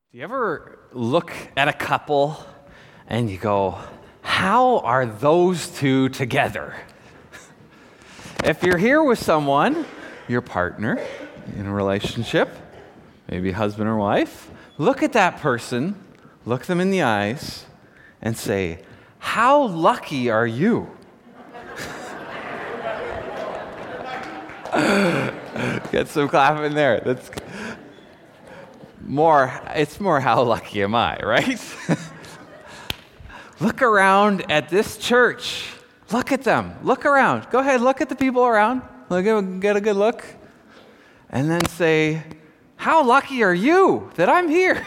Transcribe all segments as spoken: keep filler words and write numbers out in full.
Do you ever look at a couple and you go, how are those two together? If you're here with someone, your partner in a relationship, maybe husband or wife, look at that person, look them in the eyes, and say, how lucky are you? Get some clapping there. That's more, it's more how lucky am I, right? Look around at this church. Look at them. Look around. Go ahead, look at the people around. Look at, get a good look. And then say, how lucky are you that I'm here?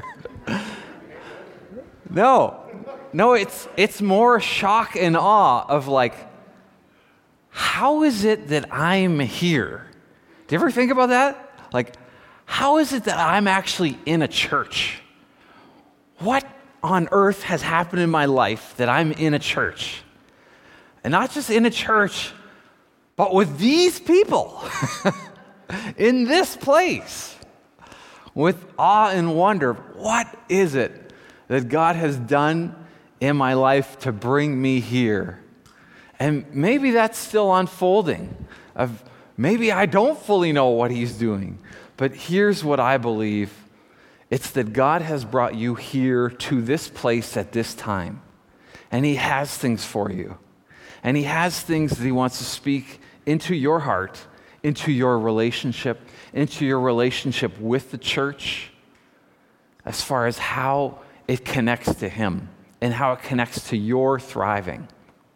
No. No, it's it's more shock and awe of like, how is it that I'm here? Do you ever think about that? Like, how is it that I'm actually in a church? What on earth has happened in my life that I'm in a church? And not just in a church, but with these people in this place. With awe and wonder, what is it that God has done in my life to bring me here? And maybe that's still unfolding. Of maybe I don't fully know what he's doing. But here's what I believe. It's that God has brought you here to this place at this time. And he has things for you. And he has things that he wants to speak into your heart, into your relationship, into your relationship with the church, as far as how it connects to him and how it connects to your thriving.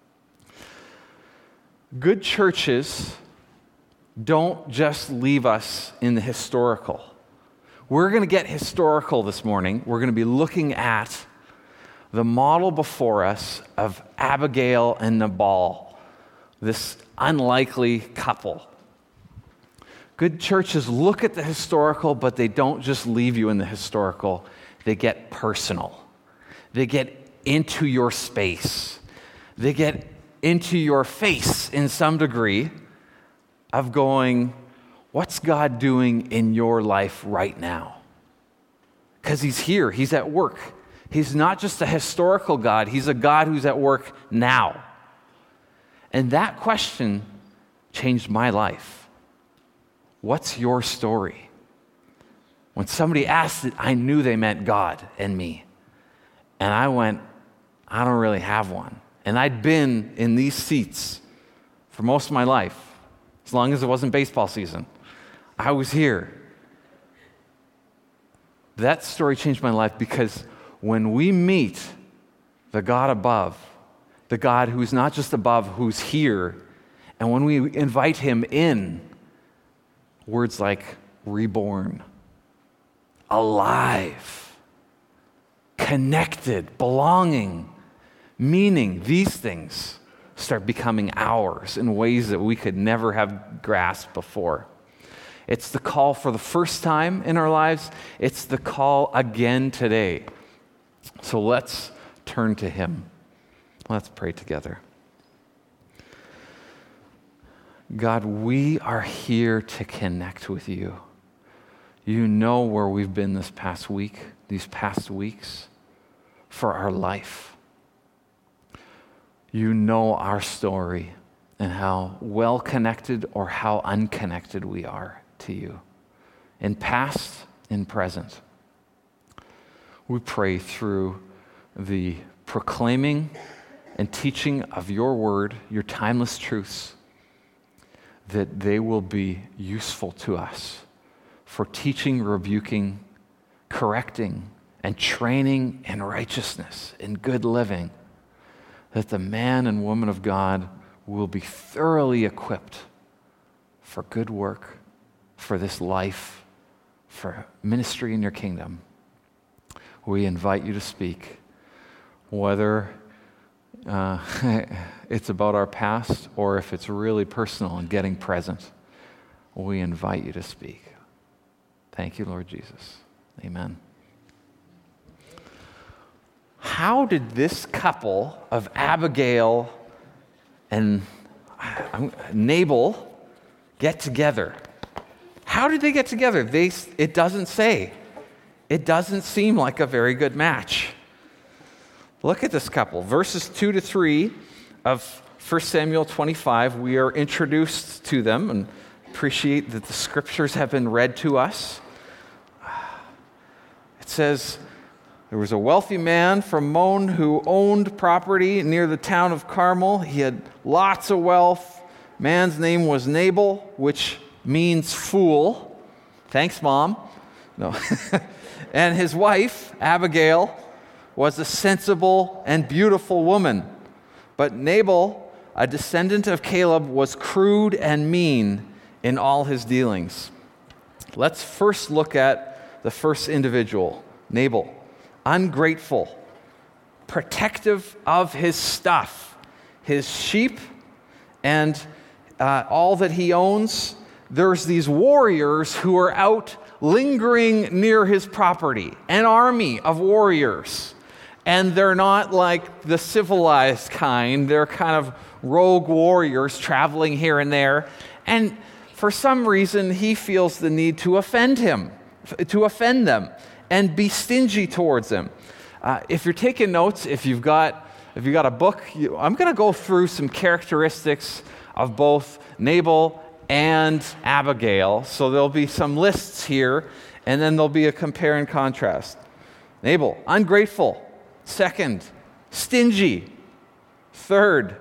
Good churches don't just leave us in the historical. We're going to get historical this morning. We're going to be looking at the model before us of Abigail and Nabal, this unlikely couple. Good churches look at the historical, but they don't just leave you in the historical. They get personal. They get into your space. They get into your face in some degree of going, what's God doing in your life right now? Because he's here. He's at work. He's not just a historical God. He's a God who's at work now. And that question changed my life. What's your story? When somebody asked it, I knew they meant God and me. And I went, I don't really have one. And I'd been in these seats for most of my life, as long as it wasn't baseball season. I was here. That story changed my life because when we meet the God above, the God who's not just above, who's here, and when we invite him in, words like reborn, alive, connected, belonging, meaning, these things start becoming ours in ways that we could never have grasped before. It's the call for the first time in our lives. It's the call again today. So let's turn to him. Let's pray together. God, we are here to connect with you. You know where we've been this past week, these past weeks, for our life. You know our story and how well connected or how unconnected we are to you, in past, in present. We pray through the proclaiming and teaching of your word, your timeless truths, that they will be useful to us for teaching, rebuking, correcting, and training in righteousness, in good living, that the man and woman of God will be thoroughly equipped for good work, for this life, for ministry in your kingdom. We invite you to speak, whether uh, it's about our past or if it's really personal and getting present. We invite you to speak. Thank you, Lord Jesus. Amen. How did this couple of Abigail and Nabal get together? How did they get together? They, it doesn't say. it doesn't seem like a very good match. Look at this couple. Verses two to three of First Samuel twenty-five, we are introduced to them and appreciate that the scriptures have been read to us. It says, there was a wealthy man from Mon who owned property near the town of Carmel. He had lots of wealth. Man's name was Nabal, which means fool. Thanks, Mom. No. And his wife, Abigail, was a sensible and beautiful woman. But Nabal, a descendant of Caleb, was crude and mean in all his dealings. Let's first look at the first individual, Nabal. Ungrateful, protective of his stuff, his sheep, and uh, all that he owns. There's these warriors who are out lingering near his property, an army of warriors. And they're not like the civilized kind. They're kind of rogue warriors traveling here and there. And for some reason, he feels the need to offend him, to offend them, and be stingy towards them. Uh, if you're taking notes, if you've got if you've got a book, you, I'm going to go through some characteristics of both Nabal and Abigail. So there'll be some lists here, and then there'll be a compare and contrast. Nabal, ungrateful. Second, stingy. Third,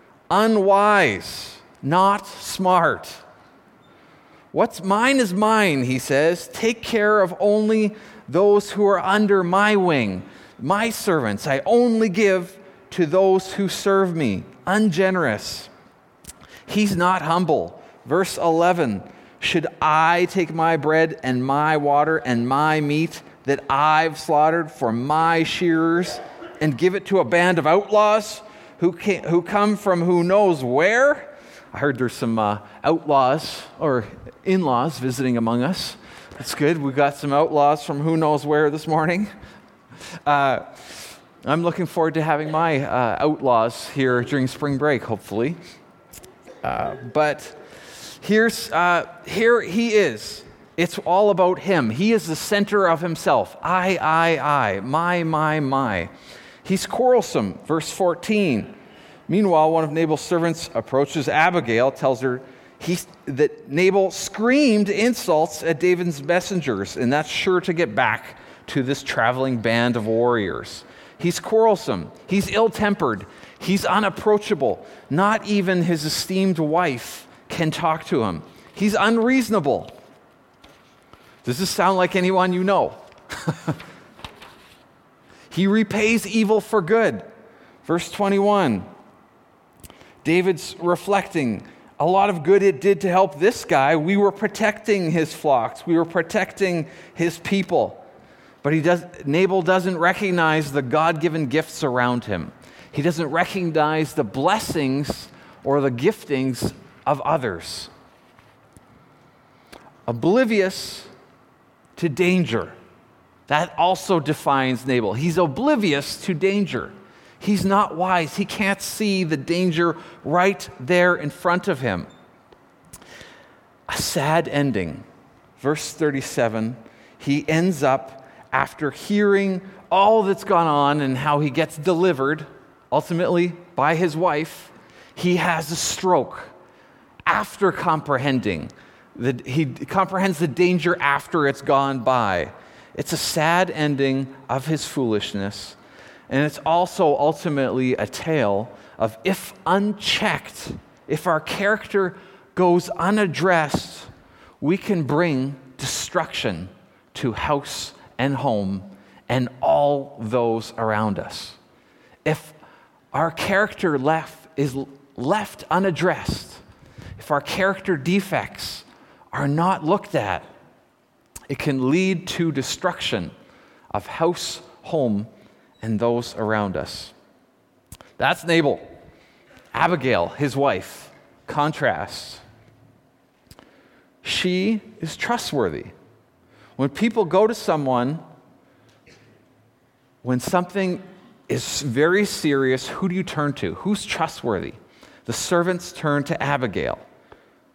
unwise, not smart. What's mine is mine, he says. Take care of only those who are under my wing, my servants. I only give to those who serve me. Ungenerous. He's not humble. Verse eleven, should I take my bread and my water and my meat that I've slaughtered for my shearers and give it to a band of outlaws who came, who come from who knows where? I heard there's some uh, outlaws or in-laws visiting among us. That's good. We got some outlaws from who knows where this morning. Uh, I'm looking forward to having my uh, outlaws here during spring break, hopefully. Uh, but here's uh, here he is. It's all about him. He is the center of himself. I, I, I. My, my, my. He's quarrelsome. Verse fourteen. Meanwhile, one of Nabal's servants approaches Abigail, tells her he, that Nabal screamed insults at David's messengers, and that's sure to get back to this traveling band of warriors. He's quarrelsome. He's ill-tempered. He's unapproachable. Not even his esteemed wife can talk to him. He's unreasonable. Does this sound like anyone you know? He repays evil for good. Verse twenty-one. David's reflecting, a lot of good it did to help this guy. We were protecting his flocks. We were protecting his people. But he does, Nabal doesn't recognize the God-given gifts around him. He doesn't recognize the blessings or the giftings of others. Oblivious to danger. That also defines Nabal. He's oblivious to danger. He's not wise. He can't see the danger right there in front of him. A sad ending. Verse thirty-seven, he ends up, after hearing all that's gone on and how he gets delivered, ultimately by his wife, he has a stroke after comprehending. The, he comprehends the danger after it's gone by. It's a sad ending of his foolishness. And it's also ultimately a tale of, if unchecked, if our character goes unaddressed, we can bring destruction to house and home and all those around us. If our character left is left unaddressed, if our character defects are not looked at, it can lead to destruction of house, home, and those around us. That's Nabal. Abigail, his wife, contrast. She is trustworthy. When people go to someone, when something is very serious, who do you turn to? Who's trustworthy? The servants turn to Abigail.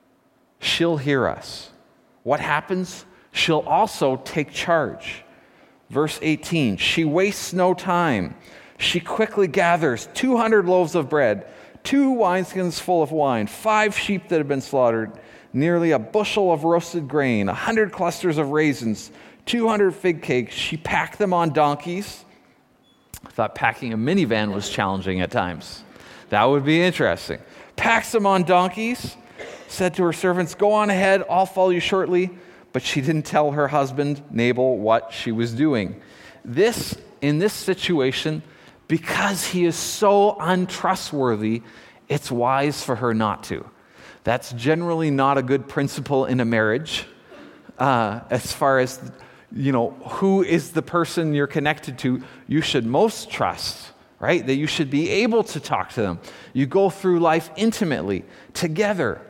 She'll hear us. What happens? She'll also take charge. Verse eighteen, she wastes no time. She quickly gathers two hundred loaves of bread, two wineskins full of wine, five sheep that have been slaughtered, nearly a bushel of roasted grain, a hundred clusters of raisins, two hundred fig cakes. She packed them on donkeys. I thought packing a minivan was challenging at times. That would be interesting. Packs them on donkeys, said to her servants, go on ahead, I'll follow you shortly. But she didn't tell her husband, Nabal, what she was doing. This, in this situation, because he is so untrustworthy, it's wise for her not to. That's generally not a good principle in a marriage, uh, as far as, you know, who is the person you're connected to you should most trust, right? That you should be able to talk to them. You go through life intimately, together.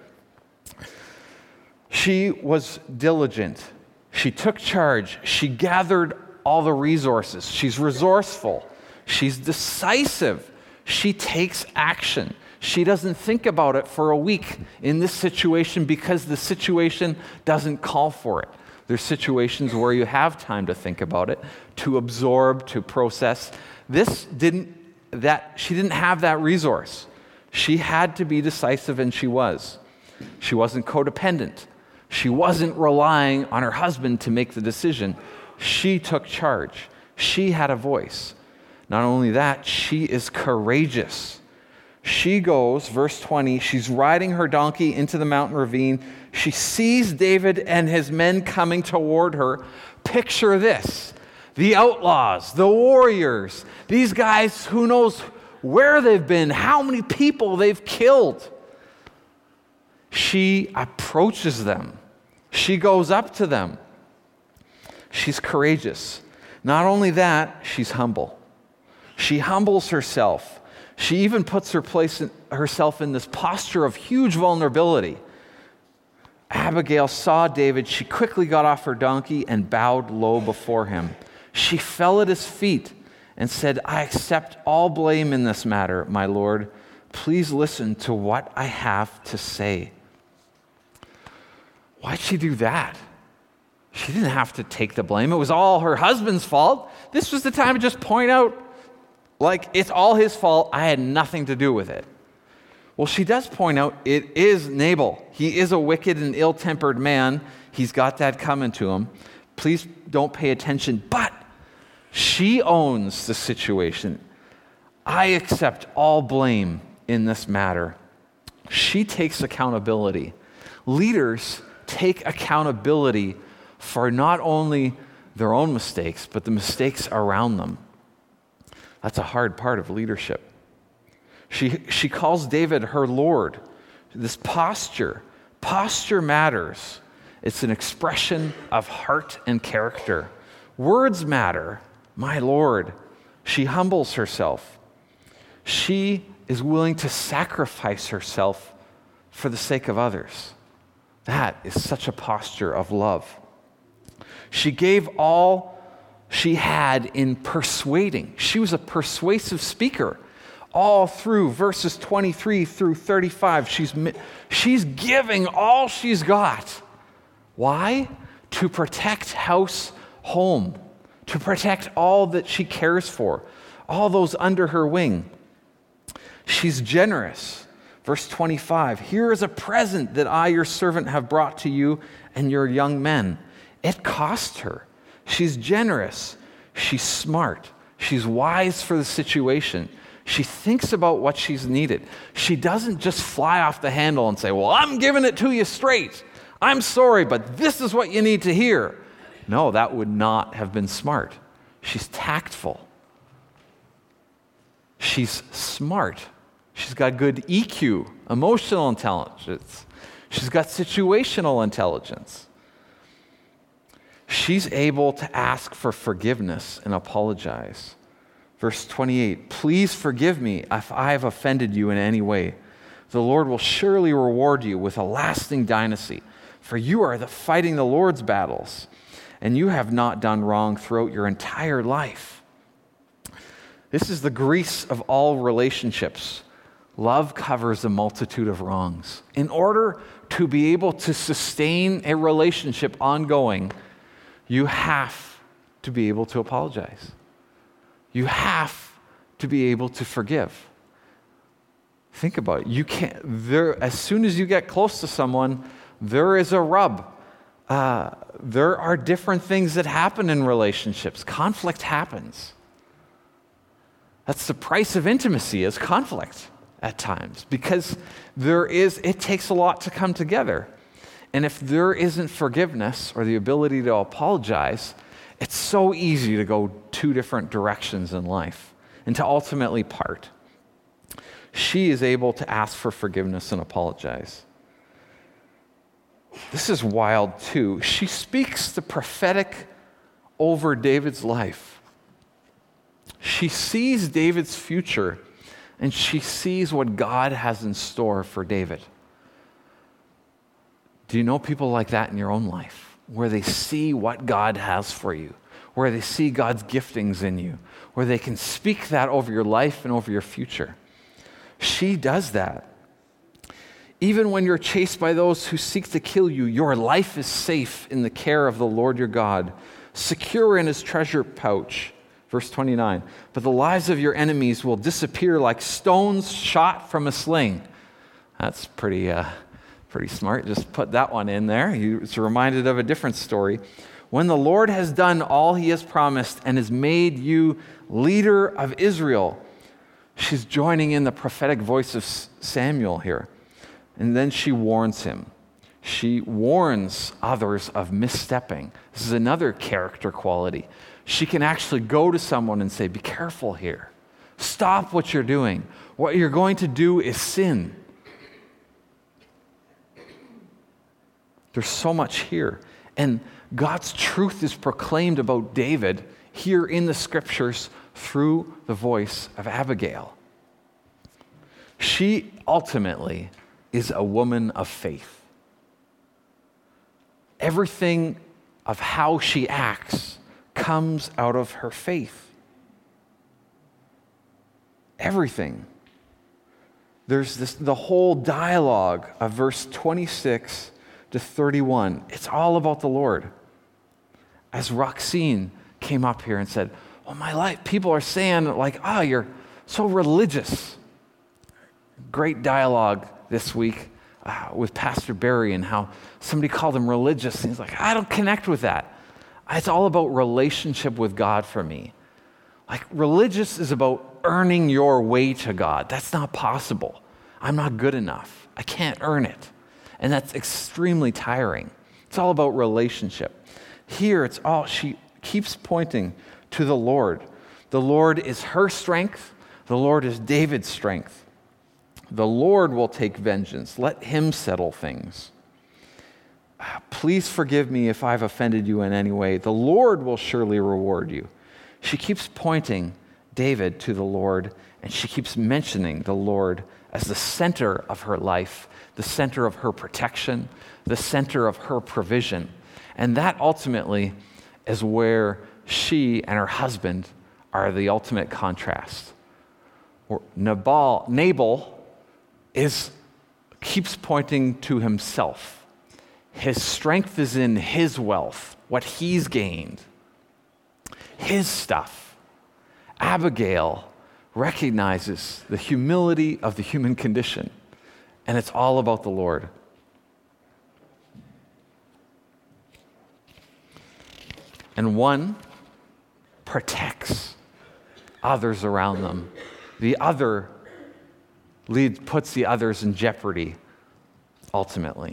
She was diligent. She took charge. She gathered all the resources. She's resourceful. She's decisive. She takes action. She doesn't think about it for a week in this situation because the situation doesn't call for it. There's situations where you have time to think about it, to absorb, to process. This didn't, that, she didn't have that resource. She had to be decisive, and she was. She wasn't codependent. She wasn't relying on her husband to make the decision. She took charge. She had a voice. Not only that, she is courageous. She goes, verse twenty, she's riding her donkey into the mountain ravine. She sees David and his men coming toward her. Picture this. The outlaws, the warriors, these guys, who knows where they've been, how many people they've killed. She approaches them. She goes up to them. She's courageous. Not only that, she's humble. She humbles herself. She even puts her place in, herself in this posture of huge vulnerability. Abigail saw David. She quickly got off her donkey and bowed low before him. She fell at his feet and said, I accept all blame in this matter, my lord. Please listen to what I have to say. Why'd she do that? She didn't have to take the blame. It was all her husband's fault. This was the time to just point out, like, it's all his fault. I had nothing to do with it. Well, she does point out it is Nabal. He is a wicked and ill-tempered man. He's got that coming to him. Please don't pay attention. But she owns the situation. I accept all blame in this matter. She takes accountability. Leaders take accountability for not only their own mistakes, but the mistakes around them. That's a hard part of leadership. She, she calls David her Lord. This posture, posture matters. It's an expression of heart and character. Words matter. My Lord. She humbles herself. She is willing to sacrifice herself for the sake of others. That is such a posture of love. She gave all she had in persuading. She was a persuasive speaker. All through verses twenty-three through thirty-five, she's, she's giving all she's got. Why? To protect house, home, to protect all that she cares for, all those under her wing. She's generous. Verse twenty-five, here is a present that I, your servant, have brought to you and your young men. It cost her. She's generous. She's smart. She's wise for the situation. She thinks about what she's needed. She doesn't just fly off the handle and say, well, I'm giving it to you straight. I'm sorry, but this is what you need to hear. No, that would not have been smart. She's tactful. She's smart. She's got good E Q, emotional intelligence. She's got situational intelligence. She's able to ask for forgiveness and apologize. Verse twenty-eight, please forgive me if I have offended you in any way. The Lord will surely reward you with a lasting dynasty, for you are the fighting the Lord's battles, and you have not done wrong throughout your entire life. This is the grease of all relationships. Love covers a multitude of wrongs. In order to be able to sustain a relationship ongoing, you have to be able to apologize. You have to be able to forgive. Think about it. You can't, there, as soon as you get close to someone, there is a rub. Uh, there are different things that happen in relationships. Conflict happens. That's the price of intimacy, is conflict at times, because there is, it takes a lot to come together. And if there isn't forgiveness or the ability to apologize, it's so easy to go two different directions in life and to ultimately part. She is able to ask for forgiveness and apologize. This is wild too. She speaks the prophetic over David's life. She sees David's future, and she sees what God has in store for David. Do you know people like that in your own life, where they see what God has for you, where they see God's giftings in you, where they can speak that over your life and over your future? She does that. Even when you're chased by those who seek to kill you, your life is safe in the care of the Lord your God, secure in his treasure pouch. Verse twenty-nine, but the lives of your enemies will disappear like stones shot from a sling. That's pretty uh, pretty smart. Just put that one in there. It's reminded of a different story. When the Lord has done all he has promised and has made you leader of Israel. She's joining in the prophetic voice of Samuel here. And then she warns him. She warns others of misstepping. This is another character quality. She can actually go to someone and say, be careful here. Stop what you're doing. What you're going to do is sin. There's so much here. And God's truth is proclaimed about David here in the scriptures through the voice of Abigail. She ultimately is a woman of faith. Everything of how she acts comes out of her faith. Everything. There's this, the whole dialogue of verse twenty-six to thirty-one. It's all about the Lord. As Roxine came up here and said, oh, my life, people are saying like, ah, oh, you're so religious. Great dialogue this week uh, with Pastor Barry and how somebody called him religious. And he's like, I don't connect with that. It's all about relationship with God for me. Like, religious is about earning your way to God. That's not possible. I'm not good enough. I can't earn it. And that's extremely tiring. It's all about relationship. Here, it's all, she keeps pointing to the Lord. The Lord is her strength. The Lord is David's strength. The Lord will take vengeance. Let him settle things. Please forgive me if I've offended you in any way. The Lord will surely reward you. She keeps pointing David to the Lord, and she keeps mentioning the Lord as the center of her life, the center of her protection, the center of her provision. And that ultimately is where she and her husband are the ultimate contrast. Or Nabal, Nabal is keeps pointing to himself. His strength is in his wealth, what he's gained, his stuff. Abigail recognizes the humility of the human condition, and it's all about the Lord. And one protects others around them. The other leads, puts the others in jeopardy, ultimately.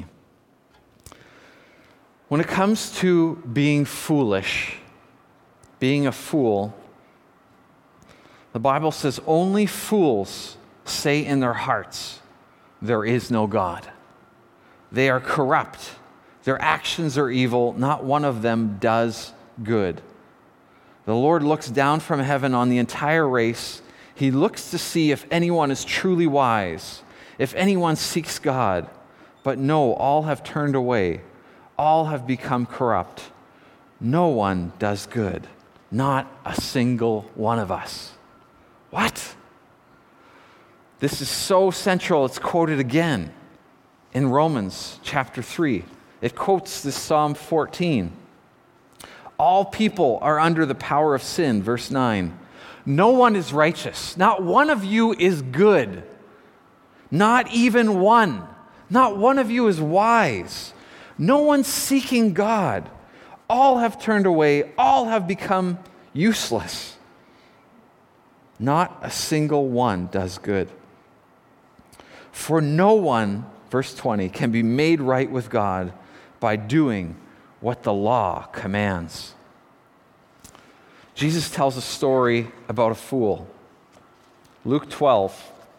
When it comes to being foolish, being a fool, the Bible says only fools say in their hearts, there is no God. They are corrupt. Their actions are evil. Not one of them does good. The Lord looks down from heaven on the entire race. He looks to see if anyone is truly wise, if anyone seeks God. But no, all have turned away. All have become corrupt. No one does good. Not a single one of us. What? This is so central, it's quoted again in Romans chapter three. It quotes this Psalm fourteen. All people are under the power of sin. Verse nine. No one is righteous. Not one of you is good. Not even one. Not one of you is wise. No one's seeking God. All have turned away. All have become useless. Not a single one does good. For no one, verse twenty, can be made right with God by doing what the law commands. Jesus tells a story about a fool. Luke twelve,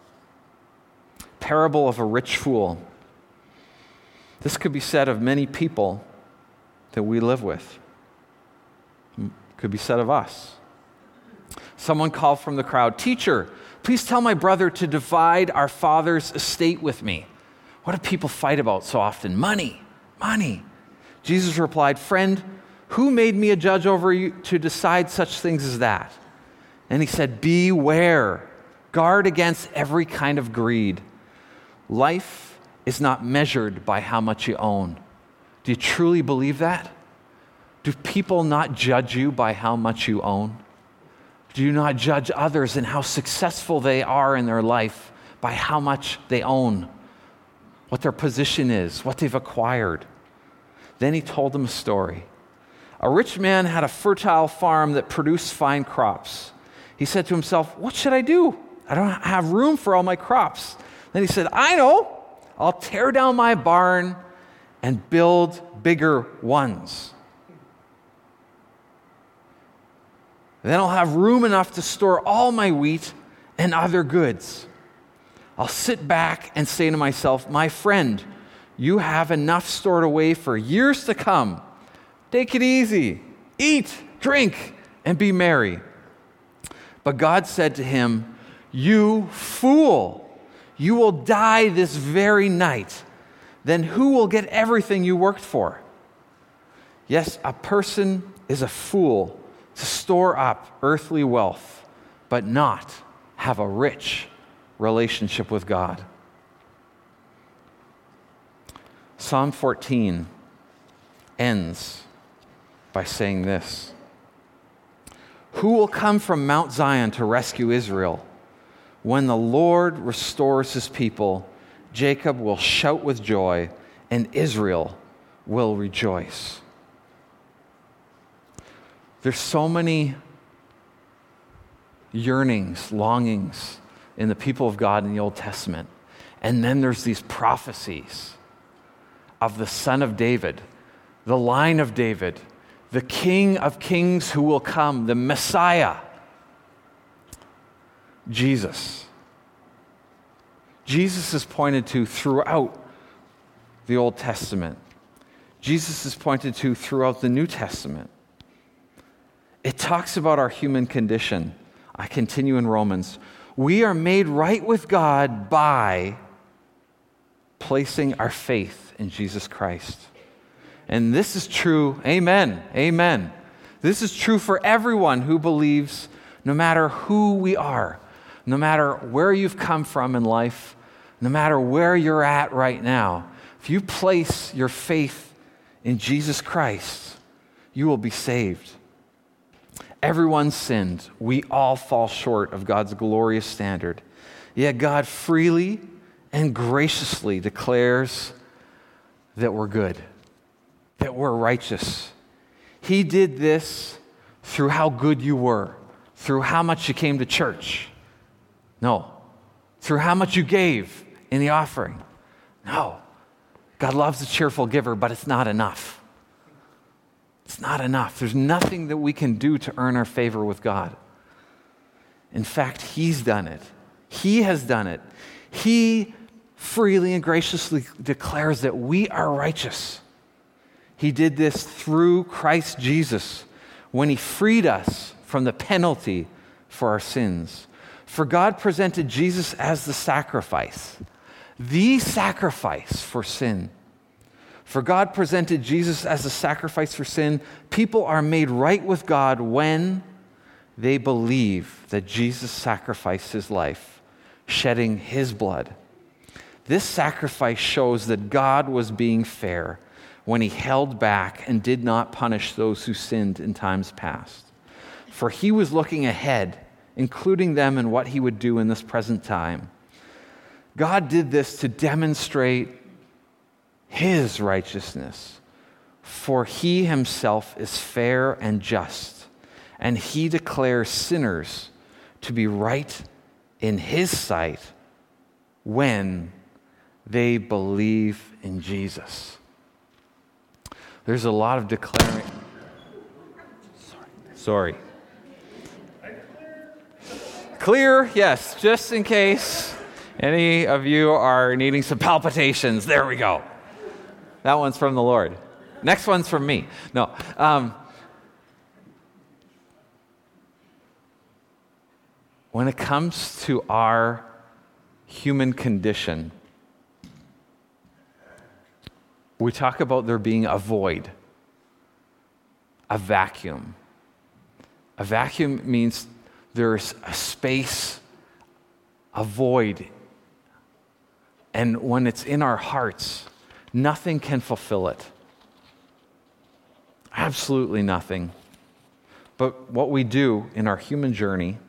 parable of a rich fool. This could be said of many people that we live with. Could be said of us. Someone called from the crowd, "Teacher, please tell my brother to divide our father's estate with me." What do people fight about so often? Money, money. Jesus replied, "Friend, who made me a judge over you to decide such things as that?" And he said, "Beware, guard against every kind of greed. Life is not measured by how much you own." Do you truly believe that? Do people not judge you by how much you own? Do you not judge others and how successful they are in their life by how much they own, what their position is, what they've acquired? Then he told them a story. A rich man had a fertile farm that produced fine crops. He said to himself, "What should I do? I don't have room for all my crops." Then he said, "I know. I'll tear down my barn and build bigger ones. Then I'll have room enough to store all my wheat and other goods. I'll sit back and say to myself, 'My friend, you have enough stored away for years to come. Take it easy. Eat, drink, and be merry.' But God said to him, 'You fool, you will die this very night. Then who will get everything you worked for?' Yes, a person is a fool to store up earthly wealth, but not have a rich relationship with God." Psalm fourteen ends by saying this: "Who will come from Mount Zion to rescue Israel? When the Lord restores his people, Jacob will shout with joy, and Israel will rejoice." There's so many yearnings, longings in the people of God in the Old Testament. And then there's these prophecies of the Son of David, the line of David, the King of Kings who will come, the Messiah, Jesus. Jesus is pointed to throughout the Old Testament. Jesus is pointed to throughout the New Testament. It talks about our human condition. I continue in Romans. We are made right with God by placing our faith in Jesus Christ. And this is true, amen, amen. This is true for everyone who believes, no matter who we are, no matter where you've come from in life, no matter where you're at right now. If you place your faith in Jesus Christ, you will be saved. Everyone sinned. We all fall short of God's glorious standard. Yet God freely and graciously declares that we're good, that we're righteous. He did this through how good you were, through how much you came to church. No. Through how much you gave in the offering. No. God loves a cheerful giver, but it's not enough. It's not enough. There's nothing that we can do to earn our favor with God. In fact, He's done it. He has done it. He freely and graciously declares that we are righteous. He did this through Christ Jesus when He freed us from the penalty for our sins. For God presented Jesus as the sacrifice, the sacrifice for sin. For God presented Jesus as a sacrifice for sin. People are made right with God when they believe that Jesus sacrificed His life, shedding His blood. This sacrifice shows that God was being fair when he held back and did not punish those who sinned in times past. For he was looking ahead, including them in what he would do in this present time. God did this to demonstrate his righteousness, for he himself is fair and just, and he declares sinners to be right in his sight when they believe in Jesus. There's a lot of declaring. Sorry. Sorry. Clear, yes, just in case any of you are needing some palpitations. There we go. That one's from the Lord. Next one's from me. No. Um, when it comes to our human condition, we talk about there being a void, a vacuum. A vacuum means there's a space, a void. And when it's in our hearts, nothing can fulfill it. Absolutely nothing. But what we do in our human journey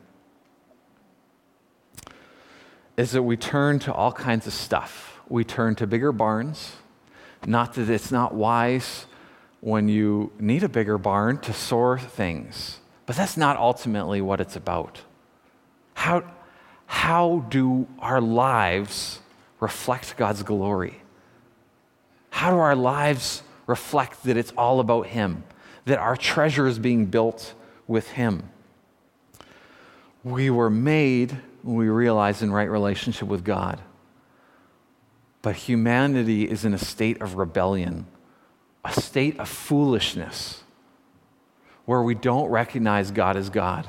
is that we turn to all kinds of stuff. We turn to bigger barns. Not that it's not wise when you need a bigger barn to store things, but that's not ultimately what it's about. How, how do our lives reflect God's glory? How do our lives reflect that it's all about him, that our treasure is being built with him? We were made, we realize, in right relationship with God. But humanity is in a state of rebellion, a state of foolishness, where we don't recognize God as God.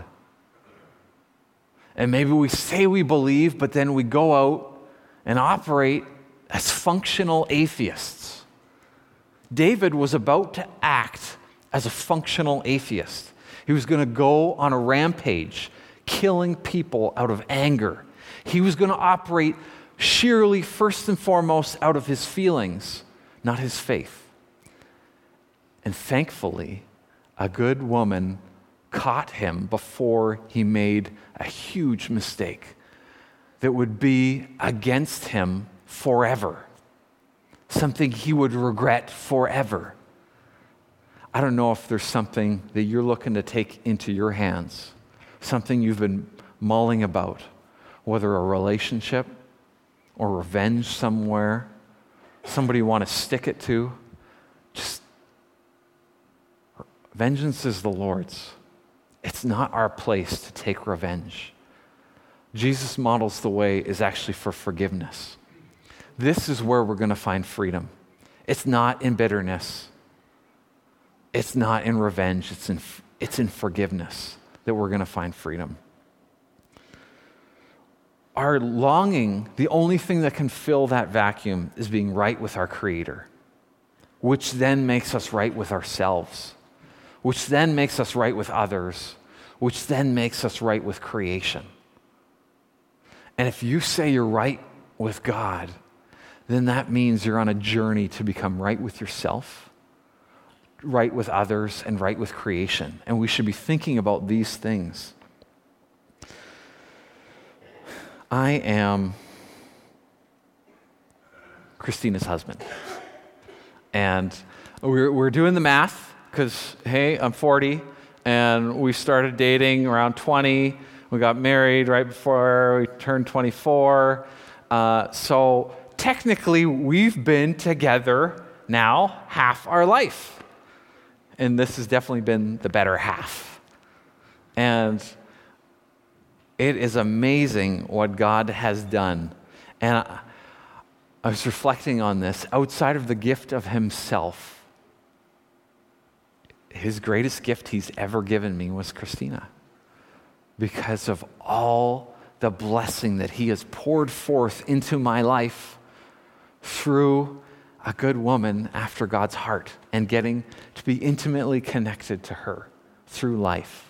And maybe we say we believe, but then we go out and operate as functional atheists. David was about to act as a functional atheist. He was going to go on a rampage, killing people out of anger. He was going to operate sheerly, first and foremost, out of his feelings, not his faith. And thankfully, a good woman caught him before he made a huge mistake that would be against him forever, something he would regret forever. I don't know if there's something that you're looking to take into your hands, something you've been mulling about, whether a relationship or revenge somewhere, somebody you want to stick it to. Just, vengeance is the Lord's. It's not our place to take revenge. Jesus models the way is actually for forgiveness. This is where we're going to find freedom. It's not in bitterness. It's not in revenge. It's in, it's in forgiveness that we're going to find freedom. Our longing, the only thing that can fill that vacuum is being right with our Creator, which then makes us right with ourselves, which then makes us right with others, which then makes us right with creation. And if you say you're right with God, then that means you're on a journey to become right with yourself, right with others, and right with creation. And we should be thinking about these things. I am Christina's husband. And we're, we're doing the math because, hey, I'm forty, and we started dating around twenty. We got married right before we turned twenty-four. Uh, so technically, we've been together now half our life. And this has definitely been the better half. And it is amazing what God has done. And I, I was reflecting on this. Outside of the gift of himself, his greatest gift he's ever given me was Christina, because of all the blessing that he has poured forth into my life through a good woman after God's heart and getting to be intimately connected to her through life.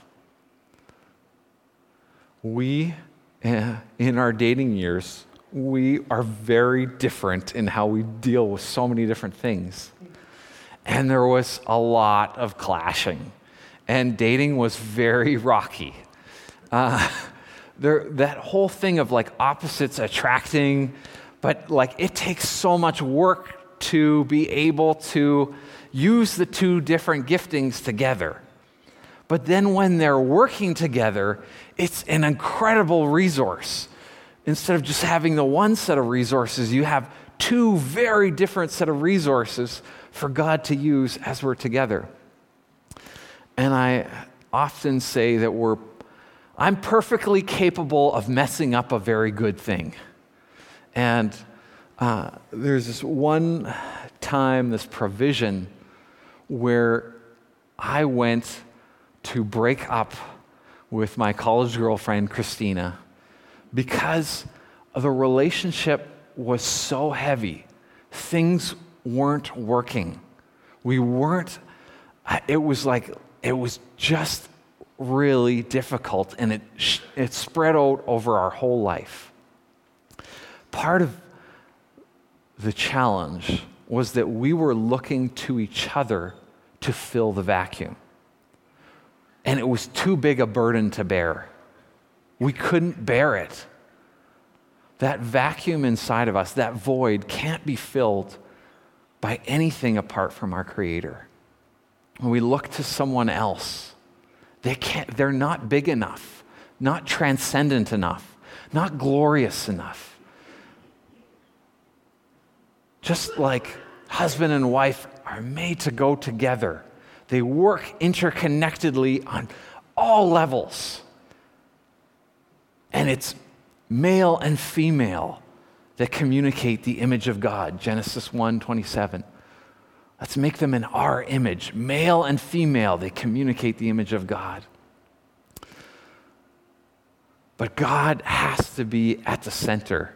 We, uh, in our dating years, we are very different in how we deal with so many different things. and there was a lot of clashing, and dating was very rocky. Uh, there, that whole thing of like opposites attracting, but like it takes so much work to be able to use the two different giftings together. But then when they're working together, it's an incredible resource. Instead of just having the one set of resources, you have two very different set of resources for God to use as we're together. And I often say that we're, I'm perfectly capable of messing up a very good thing. And uh, there's this one time, this provision, where I went to break up with my college girlfriend, Christina, because the relationship was so heavy. Things weren't working. We weren't, it was like, it was just really difficult, and it, it spread out over our whole life. Part of the challenge was that we were looking to each other to fill the vacuum. And it was too big a burden to bear. We couldn't bear it. That vacuum inside of us, that void, can't be filled by anything apart from our Creator. When we look to someone else, they can't, they're not big enough, not transcendent enough, not glorious enough. Just like husband and wife are made to go together, they work interconnectedly on all levels. And it's male and female that communicate the image of God, Genesis one twenty-seven. Let's make them in our image. Male and female, they communicate the image of God. But God has to be at the center.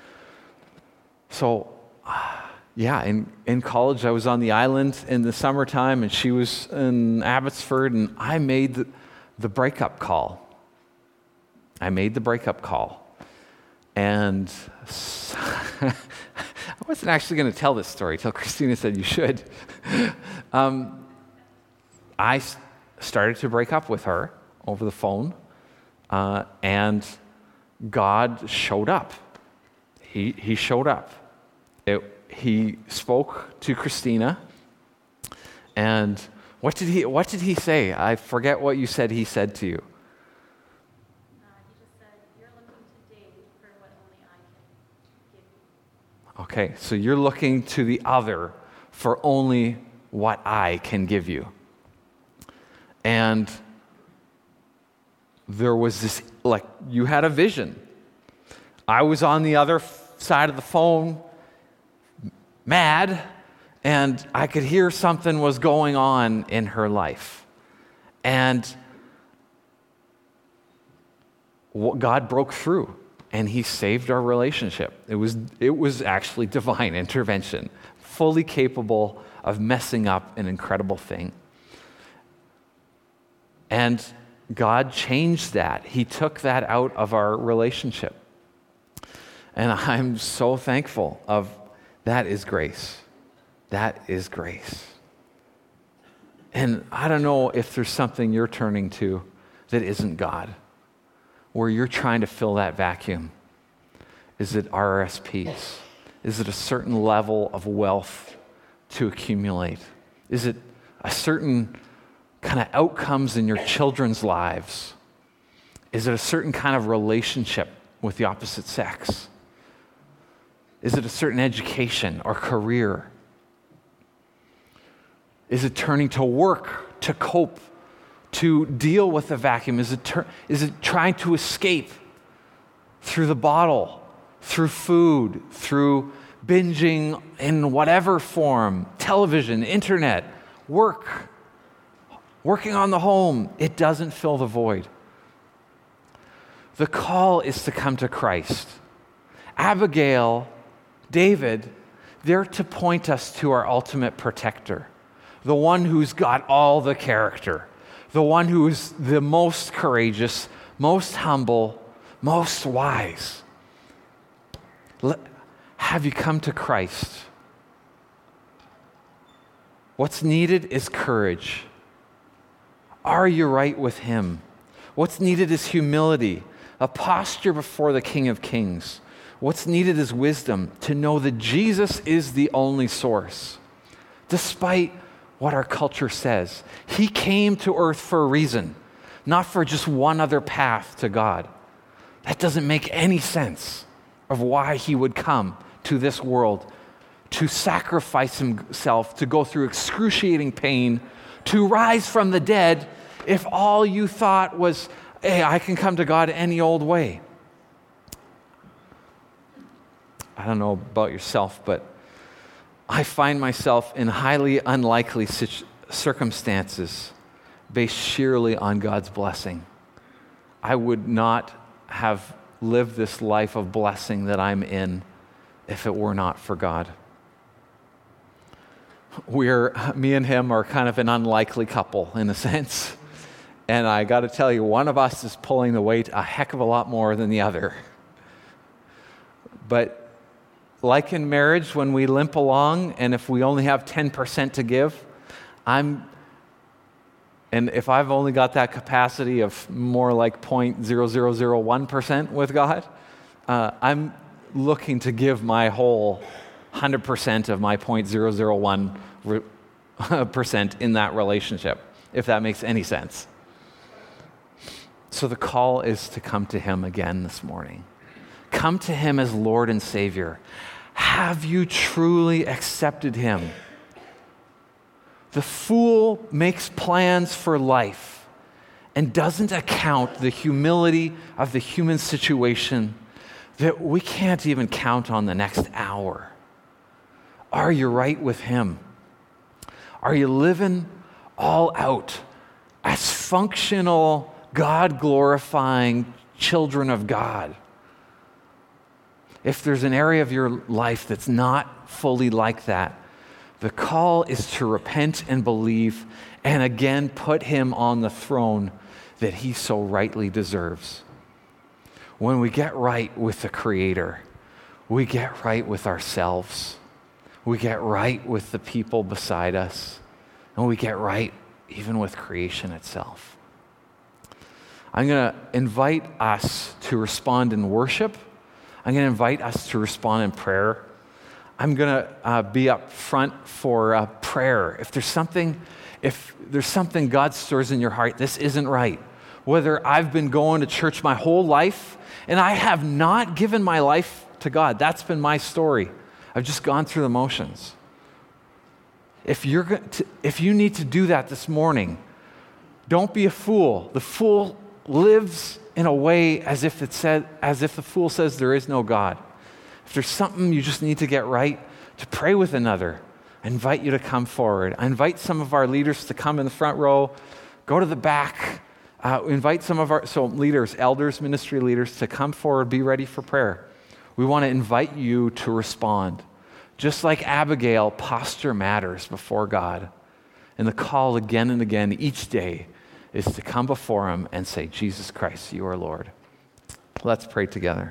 So, yeah, in, in college, I was on the island in the summertime, and she was in Abbotsford, and I made the, the breakup call. I made the breakup call. And I wasn't actually going to tell this story until Christina said you should. um, I started to break up with her over the phone, uh, and God showed up. He, he showed up. It, he spoke to Christina, and what did he, what did he say? I forget what you said he said to you. Okay, so you're looking to the other for only what I can give you. And there was this, like, you had a vision. I was on the other f- side of the phone, mad, and I could hear something was going on in her life. And God broke through. And he saved our relationship. It was, it was actually divine intervention, fully capable of messing up an incredible thing. And God changed that. He took that out of our relationship. And I'm so thankful of that is grace. That is grace. And I don't know if there's something you're turning to that isn't God, where you're trying to fill that vacuum. Is it R R S Ps? Is it a certain level of wealth to accumulate? Is it a certain kind of outcomes in your children's lives? Is it a certain kind of relationship with the opposite sex? Is it a certain education or career? Is it turning to work to cope, to deal with the vacuum? Is it, ter- is it trying to escape through the bottle, through food, through binging in whatever form, television, internet, work, working on the home? It doesn't fill the void. The call is to come to Christ. Abigail, David, they're to point us to our ultimate protector, the one who's got all the character, the one who is the most courageous, most humble, most wise. Let, have you come to Christ? What's needed is courage. Are you right with him? What's needed is humility, a posture before the King of Kings. What's needed is wisdom, to know that Jesus is the only source. Despite what our culture says, he came to earth for a reason, not for just one other path to God. That doesn't make any sense of why he would come to this world to sacrifice himself, to go through excruciating pain, to rise from the dead, if all you thought was, hey, I can come to God any old way. I don't know about yourself, but I find myself in highly unlikely situ- circumstances based sheerly on God's blessing. I would not have lived this life of blessing that I'm in if it were not for God. We're, me and him are kind of an unlikely couple in a sense. And I got to tell you, one of us is pulling the weight a heck of a lot more than the other. But like in marriage, when we limp along, and if we only have ten percent to give, I'm, and if I've only got that capacity of more like zero point zero zero zero one percent with God, uh, I'm looking to give my whole one hundred percent of my zero point zero zero one percent in that relationship, if that makes any sense. So the call is to come to him again this morning. Come to him as Lord and Savior. Have you truly accepted him? The fool makes plans for life and doesn't account the humility of the human situation that we can't even count on the next hour. Are you right with him? Are you living all out as functional, God-glorifying children of God? If there's an area of your life that's not fully like that, the call is to repent and believe and again put him on the throne that he so rightly deserves. When we get right with the Creator, we get right with ourselves. We get right with the people beside us, and we get right even with creation itself. I'm going to invite us to respond in worship. I'm going to invite us to respond in prayer. I'm going to uh, be up front for uh, prayer. If there's something, if there's something God stirs in your heart, this isn't right. Whether I've been going to church my whole life and I have not given my life to God, that's been my story. I've just gone through the motions. If you're to, if you need to do that this morning, don't be a fool. The fool lives in a way as if it said, as if the fool says there is no God. If there's something you just need to get right, to pray with another, I invite you to come forward. I invite some of our leaders to come in the front row, go to the back. Uh, invite some of our so leaders, elders, ministry leaders to come forward, be ready for prayer. We want to invite you to respond. Just like Abigail, posture matters before God. And the call again and again each day is to come before him and say, Jesus Christ, you are Lord. Let's pray together.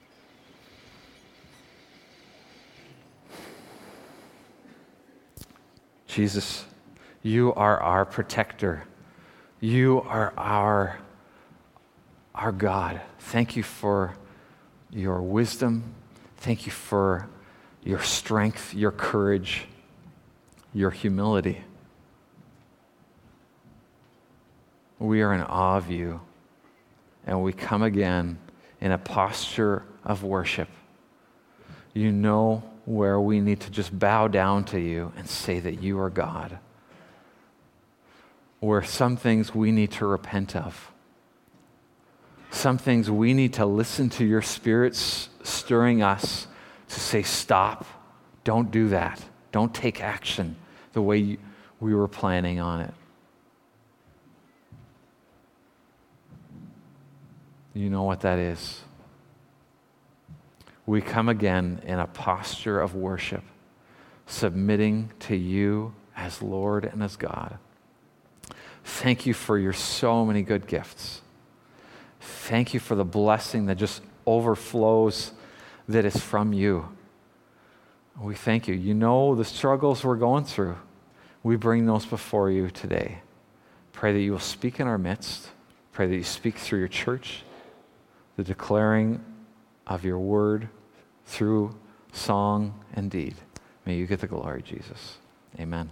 Jesus, you are our protector. You are our, our God. Thank you for your wisdom. Thank you for your strength, your courage, your humility. We are in awe of you, and we come again in a posture of worship. You know where we need to just bow down to you and say that you are God. Where some things we need to repent of. Some things we need to listen to your Spirit stirring us to say, stop, don't do that. Don't take action the way you, we were planning on it. You know what that is. We come again in a posture of worship, submitting to you as Lord and as God. Thank you for your so many good gifts. Thank you for the blessing that just overflows, that is from you. We thank you. You know the struggles we're going through. We bring those before you today. Pray that you will speak in our midst. Pray that you speak through your church, the declaring of your word through song and deed. May you get the glory, Jesus. Amen.